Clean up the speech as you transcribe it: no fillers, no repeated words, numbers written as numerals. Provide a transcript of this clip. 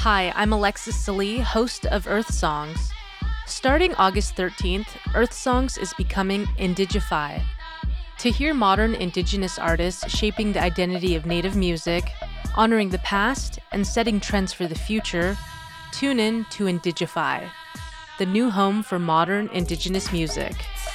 Hi, I'm Alexis Salee, host of Earth Songs. Starting August 13th, Earth Songs is becoming Indigify. To hear modern Indigenous artists shaping the identity of Native music, honoring the past, and setting trends for the future, tune in to Indigify, the new home for modern Indigenous music.